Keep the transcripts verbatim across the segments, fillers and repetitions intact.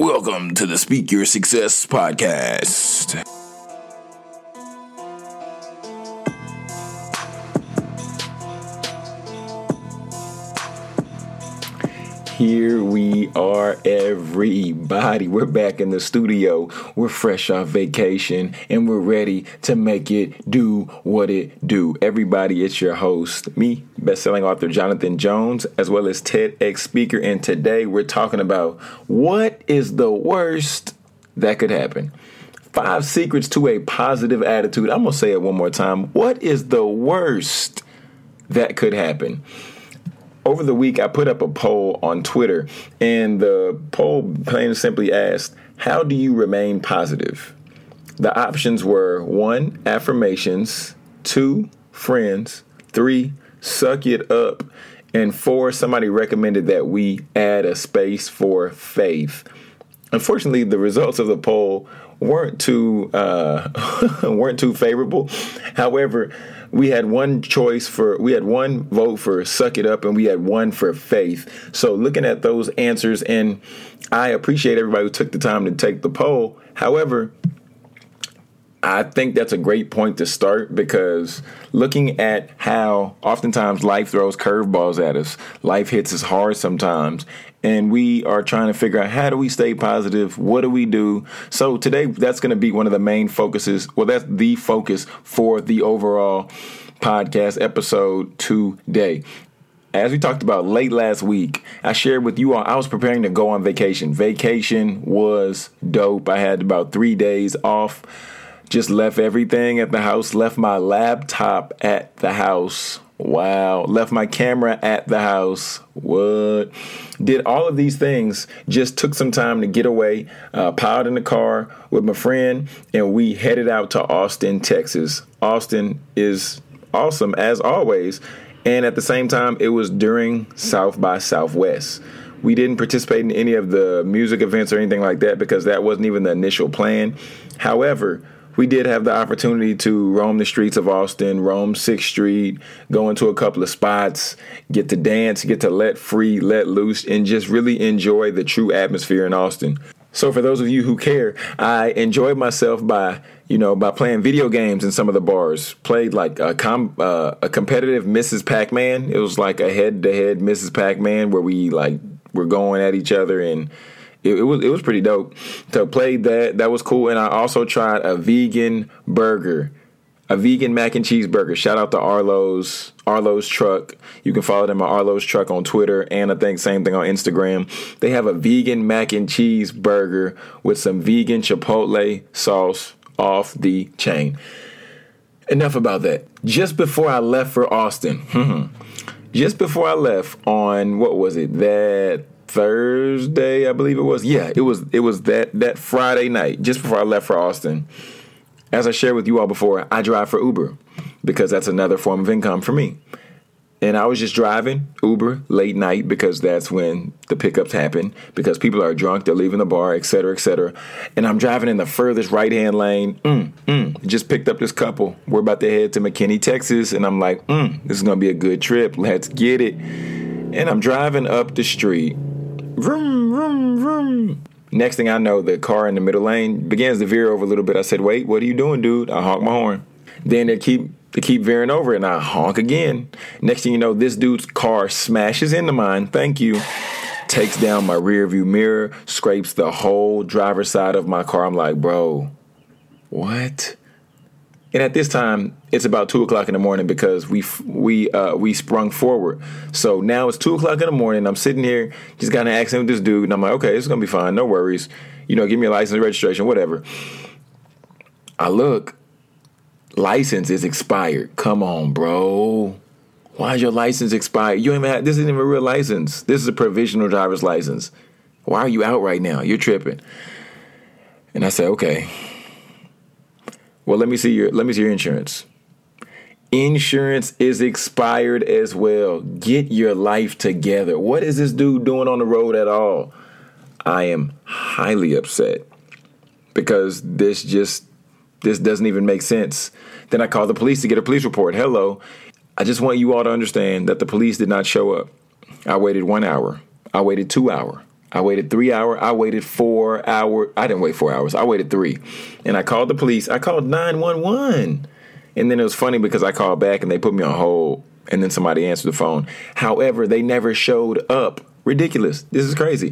Welcome to the Speak Your Success podcast. Here we are, everybody. We're back in the studio. We're fresh off vacation and we're ready to make it do what it do. Everybody, it's your host, me, best-selling author Jonathan Jones, as well as TEDx speaker. And today we're talking about what is the worst that could happen. Five secrets to a positive attitude. I'm going to say it one more time. What is the worst that could happen? Over the week, I put up a poll on Twitter, and the poll plain and simply asked, how do you remain positive? The options were one, affirmations, two, friends, three, suck it up, and four, somebody recommended that we add a space for faith. Unfortunately, the results of the poll weren't too uh, weren't too favorable. However, we had one choice for we had one vote for suck it up, and we had one for faith. So looking at those answers, and I appreciate everybody who took the time to take the poll. However, I think that's a great point to start, because looking at how oftentimes life throws curveballs at us, life hits us hard sometimes, and we are trying to figure out, how do we stay positive? What do we do? So today, that's going to be one of the main focuses. Well, that's the focus for the overall podcast episode today. As we talked about late last week, I shared with you all, I was preparing to go on vacation. Vacation was dope. I had about three days off. Just left everything at the house, left my laptop at the house. Wow. Left my camera at the house. What? Did all of these things, just took some time to get away, uh, piled in the car with my friend, and we headed out to Austin, Texas. Austin is awesome, as always. And at the same time, it was during South by Southwest. We didn't participate in any of the music events or anything like that, because that wasn't even the initial plan. However, we did have the opportunity to roam the streets of Austin, roam sixth Street, go into a couple of spots, get to dance, get to let free, let loose, and just really enjoy the true atmosphere in Austin. So for those of you who care, I enjoyed myself by, you know, by playing video games in some of the bars. Played like a, com- uh, a competitive Missus Pac-Man. It was like a head-to-head Missus Pac-Man where we like were going at each other, and It, it was it was pretty dope. So played that. That was cool. And I also tried a vegan burger, a vegan mac and cheese burger. Shout out to Arlo's, Arlo's Truck. You can follow them at Arlo's Truck on Twitter, and I think same thing on Instagram. They have a vegan mac and cheese burger with some vegan chipotle sauce, off the chain. Enough about that. Just before I left for Austin, just before I left on, what was it, that Thursday, I believe it was. Yeah, it was it was that that Friday night, just before I left for Austin. As I shared with you all before, I drive for Uber, because that's another form of income for me. And I was just driving Uber late night, because that's when the pickups happen, because people are drunk, they're leaving the bar, et cetera, et cetera. And I'm driving in the furthest right-hand lane. Mm, mm, just picked up this couple. We're about to head to McKinney, Texas. And I'm like, mm, this is going to be a good trip. Let's get it. And I'm driving up the street. Vroom, vroom, vroom. Next thing I know, the car in the middle lane begins to veer over a little bit. I said, wait, what are you doing, dude? I honk my horn. Then they keep they keep veering over, and I honk again. Next thing you know, this dude's car smashes into mine. Thank you. Takes down my rear view mirror, scrapes the whole driver's side of my car. I'm like, bro, what? And at this time, it's about two o'clock in the morning, because we we uh, we sprung forward. So now it's two o'clock in the morning. I'm sitting here, just got in an accident with this dude, and I'm like, okay, it's gonna be fine, no worries. You know, give me a license, registration, whatever. I look, license is expired. Come on, bro. Why is your license expired? You don't even have, this isn't even a real license. This is a provisional driver's license. Why are you out right now? You're tripping. And I said, okay. Well, let me see your let me see your insurance. Insurance is expired as well. Get your life together. What is this dude doing on the road at all? I am highly upset, because this just this doesn't even make sense. Then I called the police to get a police report. Hello. I just want you all to understand that the police did not show up. I waited one hour. I waited two hours. I waited three hours. I waited four hours. I didn't wait four hours. I waited three. And I called the police. I called nine one one. And then it was funny because I called back and they put me on hold. And then somebody answered the phone. However, they never showed up. Ridiculous. This is crazy.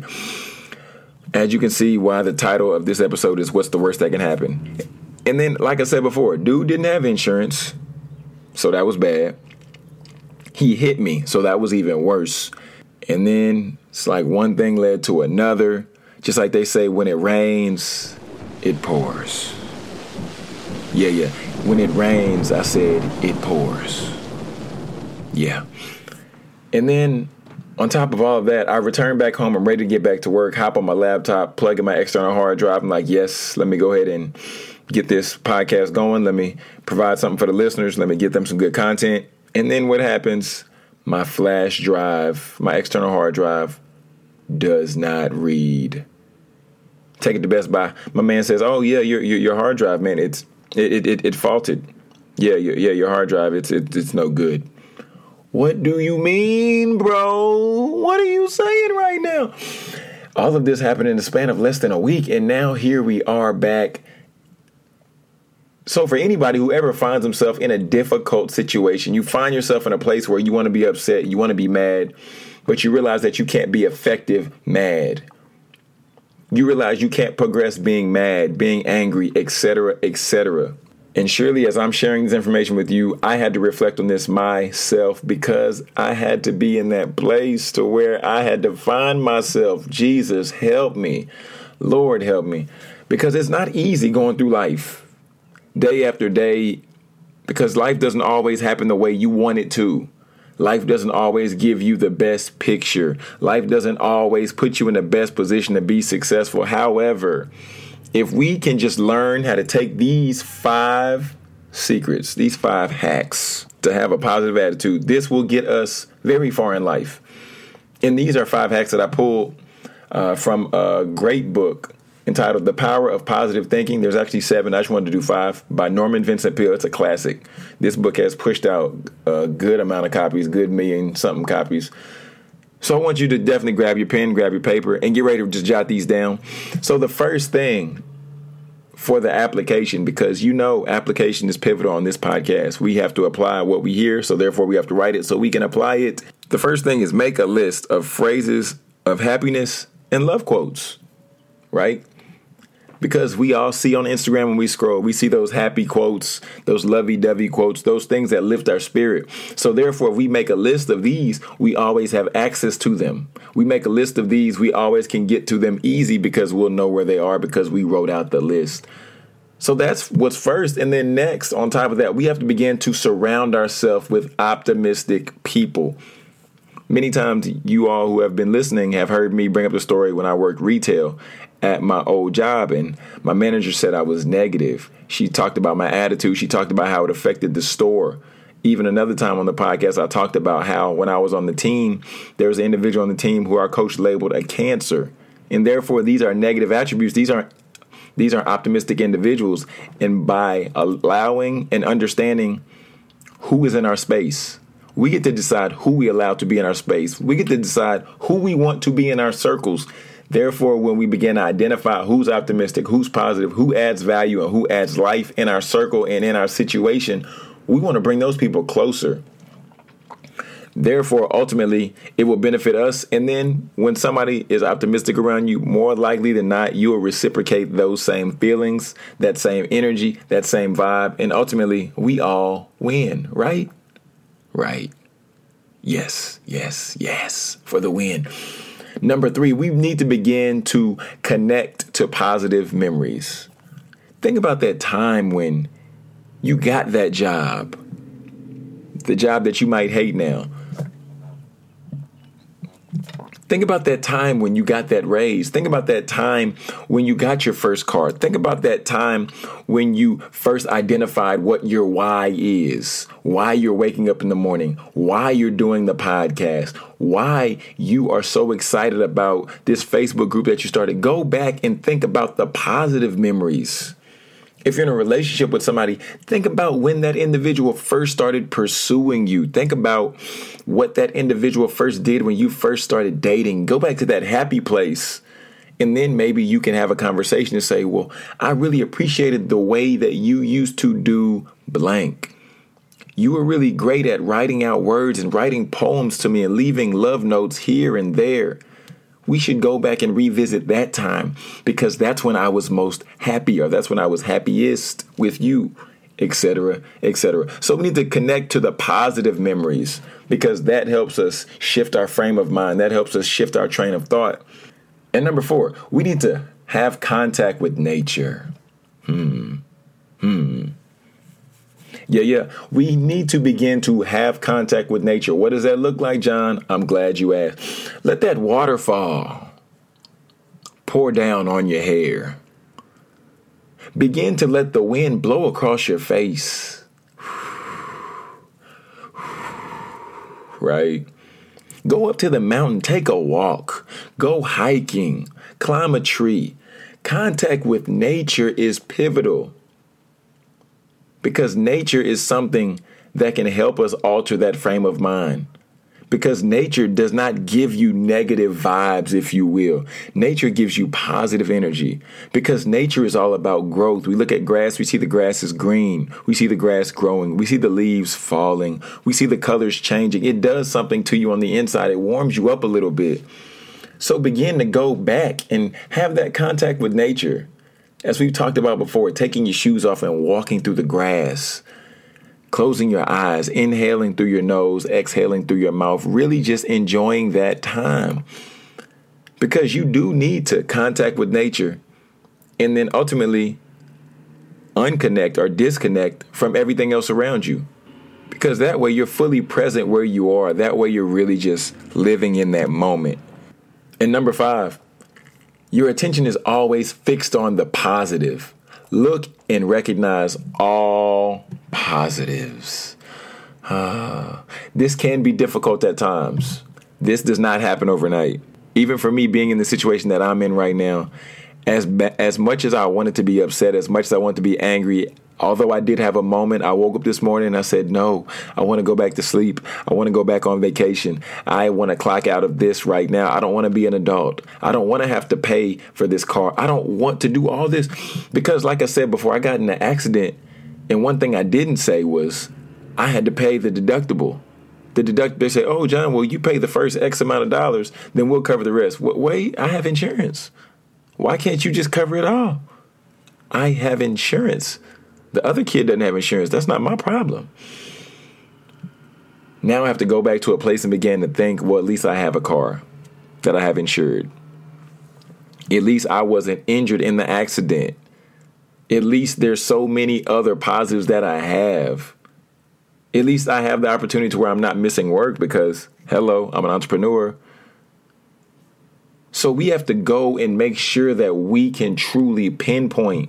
As you can see why the title of this episode is What's the Worst That Can Happen? And then, like I said before, dude didn't have insurance. So that was bad. He hit me. So that was even worse. And then it's like one thing led to another. Just like they say, when it rains, it pours. Yeah, yeah. When it rains, I said, it pours. Yeah. And then on top of all of that, I returned back home. I'm ready to get back to work, hop on my laptop, plug in my external hard drive. I'm like, yes, let me go ahead and get this podcast going. Let me provide something for the listeners. Let me get them some good content. And then what happens? My flash drive, my external hard drive does not read. Take it to Best Buy. My man says, oh, yeah, your your, your hard drive, man, it's it it, it faulted. Yeah, yeah, yeah, your hard drive, it's it, it's no good. What do you mean, bro? What are you saying right now? All of this happened in the span of less than a week, and now here we are back. So for anybody who ever finds himself in a difficult situation, you find yourself in a place where you want to be upset, you want to be mad, but you realize that you can't be effective mad. You realize you can't progress being mad, being angry, et cetera, et cetera. And surely as I'm sharing this information with you, I had to reflect on this myself because I had to be in that place to where I had to find myself. Jesus, help me. Lord, help me. Because it's not easy going through life day after day, because life doesn't always happen the way you want it to. Life doesn't always give you the best picture. Life doesn't always put you in the best position to be successful. However, if we can just learn how to take these five secrets, these five hacks to have a positive attitude, this will get us very far in life. And these are five hacks that I pulled uh, from a great book entitled The Power of Positive Thinking. There's actually seven. I just wanted to do five by Norman Vincent Peale. It's a classic. This book has pushed out a good amount of copies, good million something copies. So I want you to definitely grab your pen, grab your paper, and get ready to just jot these down. So the first thing for the application, because you know application is pivotal on this podcast. We have to apply what we hear, so therefore we have to write it so we can apply it. The first thing is make a list of phrases of happiness and love quotes, right? Because we all see on Instagram when we scroll, we see those happy quotes, those lovey-dovey quotes, those things that lift our spirit. So therefore, if we make a list of these, we always have access to them. We make a list of these, we always can get to them easy because we'll know where they are because we wrote out the list. So that's what's first. And then next, on top of that, we have to begin to surround ourselves with optimistic people. Many times you all who have been listening have heard me bring up the story when I worked retail at my old job, and my manager said I was negative. She talked about my attitude. She talked about how it affected the store. Even another time on the podcast, I talked about how when I was on the team, there was an individual on the team who our coach labeled a cancer. And therefore, these are negative attributes. These aren't these are optimistic individuals. And by allowing and understanding who is in our space, we get to decide who we allow to be in our space. We get to decide who we want to be in our circles. Therefore, when we begin to identify who's optimistic, who's positive, who adds value, and who adds life in our circle and in our situation, we want to bring those people closer. Therefore, ultimately, it will benefit us. And then when somebody is optimistic around you, more likely than not, you will reciprocate those same feelings, that same energy, that same vibe. And ultimately, we all win, right? Right. Yes, yes, yes, for the win. Number three, we need to begin to connect to positive memories. Think about that time when you got that job, the job that you might hate now. Think about that time when you got that raise. Think about that time when you got your first car. Think about that time when you first identified what your why is, why you're waking up in the morning, why you're doing the podcast, why you are so excited about this Facebook group that you started. Go back and think about the positive memories. If you're in a relationship with somebody, think about when that individual first started pursuing you. Think about what that individual first did when you first started dating. Go back to that happy place. And then maybe you can have a conversation and say, well, I really appreciated the way that you used to do blank. You were really great at writing out words and writing poems to me and leaving love notes here and there. We should go back and revisit that time because that's when I was most happy, or that's when I was happiest with you, et cetera, et cetera. So we need to connect to the positive memories because that helps us shift our frame of mind. That helps us shift our train of thought. And number four, we need to have contact with nature. Hmm. Hmm. Yeah, yeah. We need to begin to have contact with nature. What does that look like, John? I'm glad you asked. Let that waterfall pour down on your hair. Begin to let the wind blow across your face. Right? Go up to the mountain, take a walk, go hiking, climb a tree. Contact with nature is pivotal because nature is something that can help us alter that frame of mind. Because nature does not give you negative vibes, if you will. Nature gives you positive energy because nature is all about growth. We look at grass, we see the grass is green. We see the grass growing. We see the leaves falling. We see the colors changing. It does something to you on the inside. It warms you up a little bit. So begin to go back and have that contact with nature. As we've talked about before, taking your shoes off and walking through the grass. Closing your eyes, inhaling through your nose, exhaling through your mouth, really just enjoying that time. Because you do need to contact with nature and then ultimately unconnect or disconnect from everything else around you. Because that way you're fully present where you are. That way you're really just living in that moment. And number five, your attention is always fixed on the positive. Look and recognize all positives. Uh, this can be difficult at times. This does not happen overnight. Even for me being in the situation that I'm in right now, as as much as I wanted to be upset, as much as I wanted to be angry, although I did have a moment, I woke up this morning and I said, no, I want to go back to sleep. I want to go back on vacation. I want to clock out of this right now. I don't want to be an adult. I don't want to have to pay for this car. I don't want to do all this because, like I said before, I got in an accident. And one thing I didn't say was I had to pay the deductible. The deductible, they say, oh, John, well, you pay the first X amount of dollars, then we'll cover the rest. Wait, I have insurance. Why can't you just cover it all? I have insurance. The other kid doesn't have insurance. That's not my problem. Now I have to go back to a place and begin to think, well, at least I have a car that I have insured. At least I wasn't injured in the accident. At least there's so many other positives that I have. At least I have the opportunity to where I'm not missing work because, hello, I'm an entrepreneur. So we have to go and make sure that we can truly pinpoint,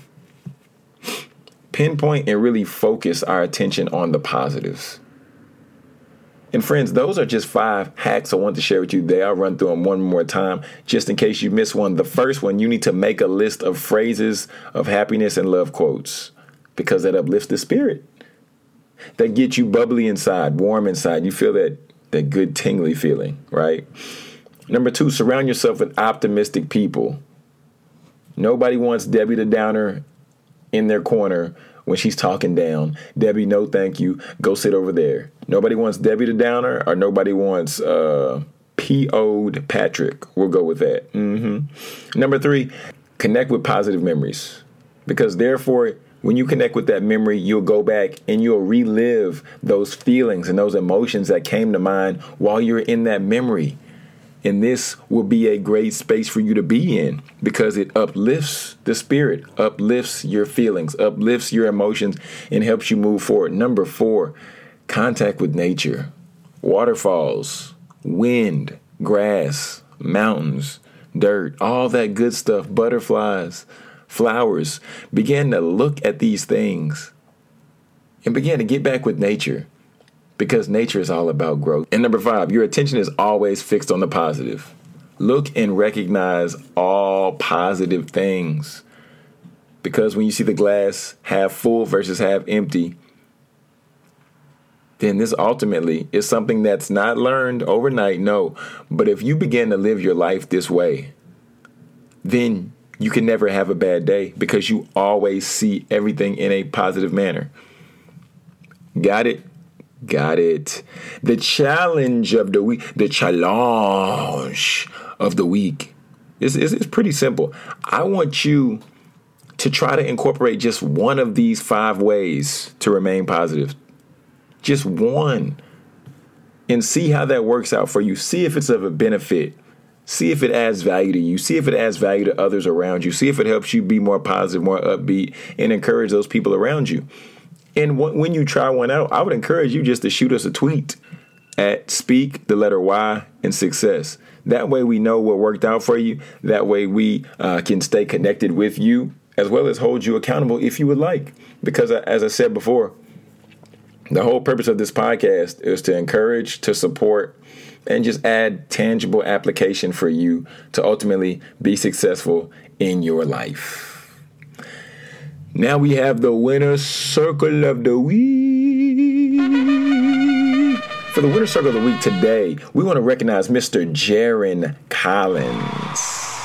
pinpoint and really focus our attention on the positives. And friends, those are just five hacks I want to share with you today. I'll run through them one more time just in case you missed one. The first one, you need to make a list of phrases of happiness and love quotes because that uplifts the spirit. That gets you bubbly inside, warm inside. You feel that, that good tingly feeling, right? Number two, surround yourself with optimistic people. Nobody wants Debbie the Downer in their corner when she's talking down. Debbie, no thank you. Go sit over there. Nobody wants Debbie the Downer or nobody wants uh, P O'd Patrick. We'll go with that. Mm-hmm. Number three, connect with positive memories. Because therefore, when you connect with that memory, you'll go back and you'll relive those feelings and those emotions that came to mind while you're in that memory. And this will be a great space for you to be in because it uplifts the spirit, uplifts your feelings, uplifts your emotions, and helps you move forward. Number four, contact with nature. Waterfalls, wind, grass, mountains, dirt, all that good stuff, butterflies, flowers. Begin to look at these things and begin to get back with nature. Because nature is all about growth. And number five, your attention is always fixed on the positive. Look and recognize all positive things. Because when you see the glass half full versus half empty, then this ultimately is something that's not learned overnight, no. But if you begin to live your life this way, then you can never have a bad day because you always see everything in a positive manner. Got it? Got it. The challenge of the week, the challenge of the week is, is, is pretty simple. I want you to try to incorporate just one of these five ways to remain positive. Just one. And see how that works out for you. See if it's of a benefit. See if it adds value to you. See if it adds value to others around you. See if it helps you be more positive, more upbeat, and encourage those people around you. And when you try one out, I would encourage you just to shoot us a tweet at speak, the letter Y, and success. That way we know what worked out for you. That way we uh, can stay connected with you as well as hold you accountable if you would like. Because as I said before, the whole purpose of this podcast is to encourage, to support, and just add tangible application for you to ultimately be successful in your life. Now we have the winner's circle of the week. For the winner's circle of the week today, we want to recognize Mister Jaron Collins.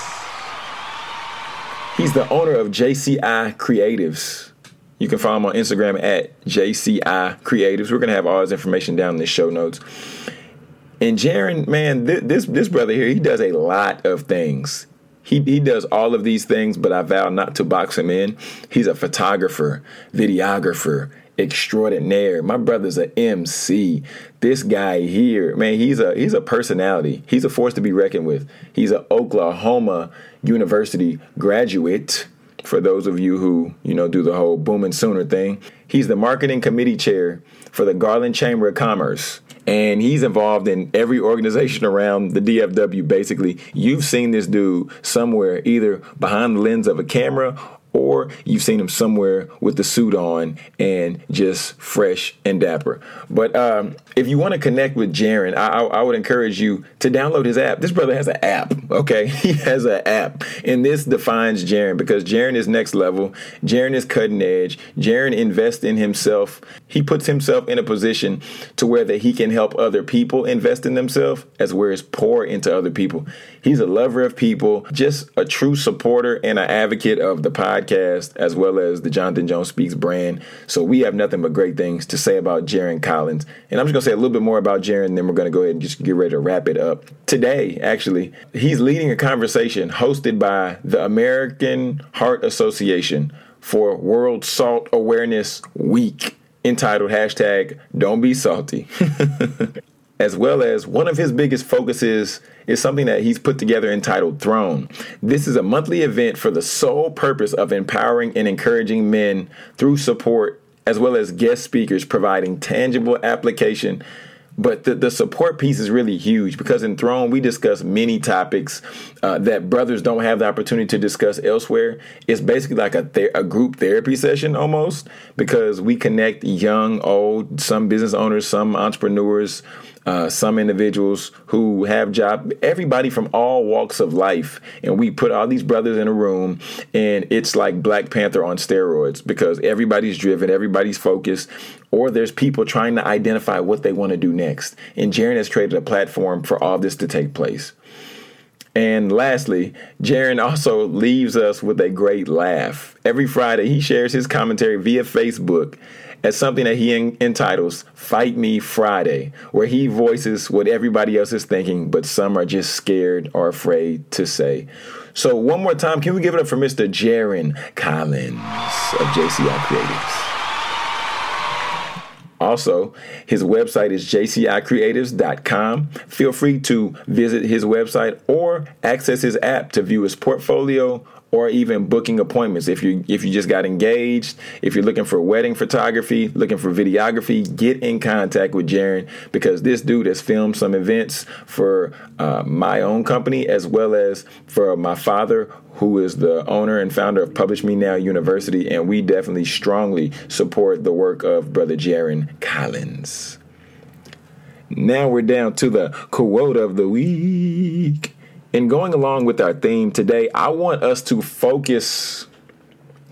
He's the owner of J C I Creatives. You can follow him on Instagram at J C I Creatives. We're going to have all his information down in the show notes. And Jaron, man, th- this this brother here, he does a lot of things. He he does all of these things, but I vow not to box him in. He's a photographer, videographer, extraordinaire. My brother's an M C. This guy here, man, he's a he's a personality. He's a force to be reckoned with. He's an Oklahoma University graduate. For those of you who, you know, do the whole Boomin' Sooner thing. He's the marketing committee chair for the Garland Chamber of Commerce. And he's involved in every organization around the D F W, basically. You've seen this dude somewhere, either behind the lens of a camera or you've seen him somewhere with the suit on and just fresh and dapper. But um, if you want to connect with Jaron, I, I, I would encourage you to download his app. This brother has an app, okay? He has an app. And this defines Jaron because Jaron is next level. Jaron is cutting edge. Jaron invests in himself. He puts himself in a position to where that he can help other people invest in themselves as well as pour into other people. He's a lover of people, just a true supporter and an advocate of the podcast, as well as the Jonathan Jones Speaks brand. So we have nothing but great things to say about Jaron Collins. And I'm just going to say a little bit more about Jaron, and then we're going to go ahead and just get ready to wrap it up. Today, actually, he's leading a conversation hosted by the American Heart Association for World Salt Awareness Week, entitled hashtag Don't Be Salty. As well as one of his biggest focuses is something that he's put together entitled Throne. This is a monthly event for the sole purpose of empowering and encouraging men through support, as well as guest speakers providing tangible application. But the, the support piece is really huge because in Throne, we discuss many topics uh, that brothers don't have the opportunity to discuss elsewhere. It's basically like a, ther- a group therapy session almost, because we connect young, old, some business owners, some entrepreneurs, Uh, some individuals who have jobs, everybody from all walks of life. And we put all these brothers in a room, and it's like Black Panther on steroids because everybody's driven, everybody's focused, or there's people trying to identify what they want to do next. And Jaron has created a platform for all this to take place. And lastly, Jaron also leaves us with a great laugh. Every Friday, he shares his commentary via Facebook as something that he en- entitles Fight Me Friday, where he voices what everybody else is thinking, but some are just scared or afraid to say. So one more time, can we give it up for Mister Jaron Collins of J C I Creatives? Also, his website is j c i creatives dot com. Feel free to visit his website or access his app to view his portfolio or even booking appointments. If you if you just got engaged, if you're looking for wedding photography, looking for videography, get in contact with Jaron because this dude has filmed some events for uh, my own company as well as for my father, who is the owner and founder of Publish Me Now University, and we definitely strongly support the work of Brother Jaron Collins. Now we're down to the quote of the week. And going along with our theme today, I want us to focus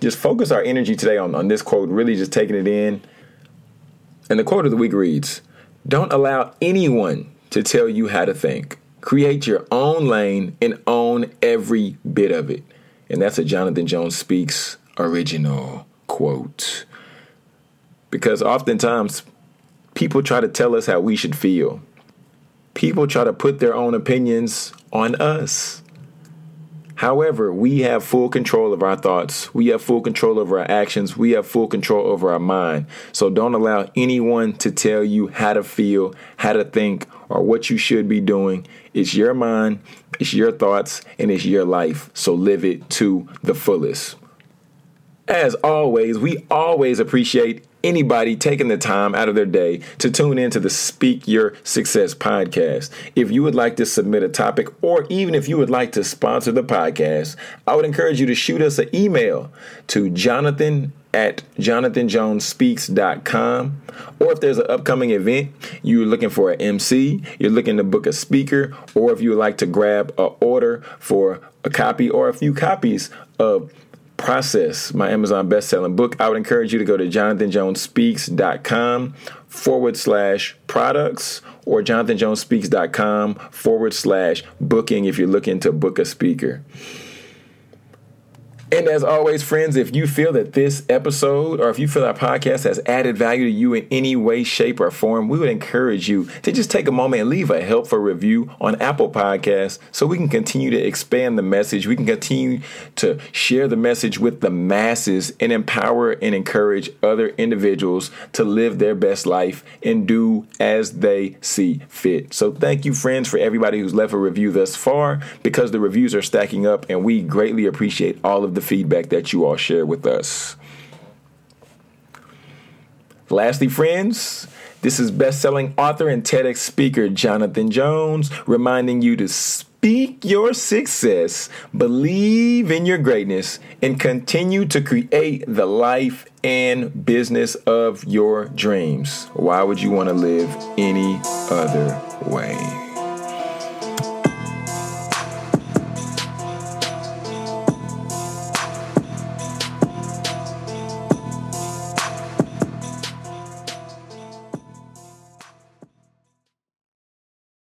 just focus our energy today on, on this quote, really just taking it in. And the quote of the week reads, "Don't allow anyone to tell you how to think. Create your own lane and own every bit of it." And that's a Jonathan Jones Speaks original quote. Because oftentimes people try to tell us how we should feel. People try to put their own opinions on us. However, we have full control of our thoughts. We have full control over our actions. We have full control over our mind. So don't allow anyone to tell you how to feel, how to think, or what you should be doing. It's your mind, it's your thoughts, and it's your life. So live it to the fullest. As always, we always appreciate anybody taking the time out of their day to tune into the Speak Your Success podcast. If you would like to submit a topic, or even if you would like to sponsor the podcast, I would encourage you to shoot us an email to Jonathan at jonathan jones speaks dot com. Or if there's an upcoming event, you're looking for an M C, you're looking to book a speaker, or if you would like to grab an order for a copy or a few copies of Process, my Amazon best-selling book, I would encourage you to go to jonathan jones speaks dot com forward slash products or jonathan jones speaks dot com forward slash booking if you're looking to book a speaker. And as always, friends, if you feel that this episode or if you feel our podcast has added value to you in any way, shape, or form, we would encourage you to just take a moment and leave a helpful review on Apple Podcasts so we can continue to expand the message. We can continue to share the message with the masses and empower and encourage other individuals to live their best life and do as they see fit. So thank you, friends, for everybody who's left a review thus far, because the reviews are stacking up and we greatly appreciate all of the feedback that you all share with us. Lastly, friends, this is best-selling author and TEDx speaker Jonathan Jones reminding you to speak your success, believe in your greatness, and continue to create the life and business of your dreams. Why would you want to live any other way?